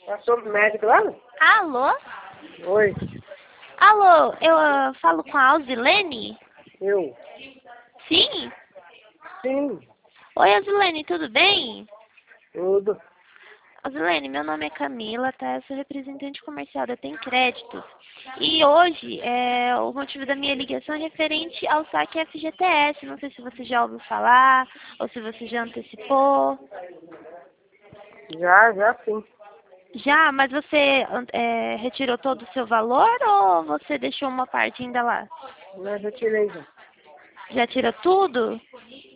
Eu sou médico lá? Alô? Oi, Alô, eu falo com a Alzilene? eu. Sim? Sim, Oi, Alzilene, tudo bem? tudo. Alzilene, meu nome é Camila, tá? Eu sou representante comercial da Tem Créditos. E hoje, o motivo da minha ligação é referente ao saque FGTS. Não sei se você já ouviu falar ou se você já antecipou. Já sim. Já, mas você retirou todo o seu valor ou você deixou uma parte ainda lá? Mas eu tirei já. Já tirou tudo?